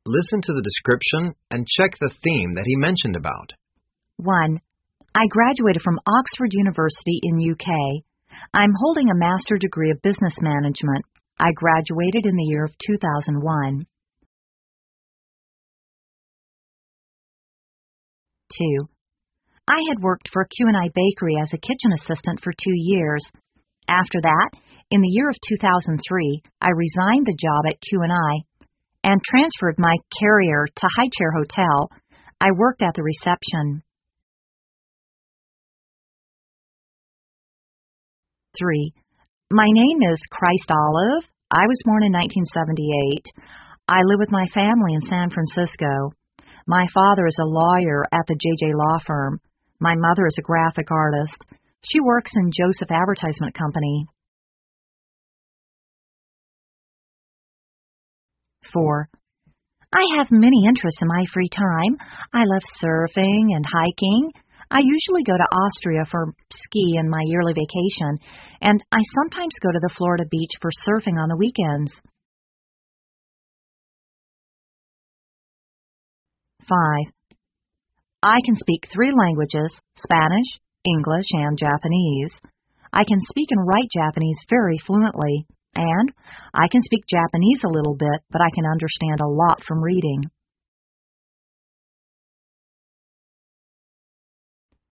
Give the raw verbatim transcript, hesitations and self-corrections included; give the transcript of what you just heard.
Listen to the description and check the theme that he mentioned about. one. I graduated from Oxford University in U K. I'm holding a master's degree of business management. I graduated in the year of two thousand one. two. I had worked for Q and I Bakery as a kitchen assistant for two years. After that, in the year of two thousand three, I resigned the job at Q and I and transferred my career to High Chair Hotel. I worked at the reception. three. My name is Christ Olive. I was born in nineteen seventy-eight. I live with my family in San Francisco. My father is a lawyer at the J J Law Firm. My mother is a graphic artist. She works in Joseph Advertisement Company. four. I have many interests in my free time. I love surfing and hiking. I usually go to Austria for ski in my yearly vacation, and I sometimes go to the Florida beach for surfing on the weekends. five. I can speak three languages, Spanish, English, and Japanese. I can speak and write Japanese very fluently, and I can speak Japanese a little bit, but I can understand a lot from reading.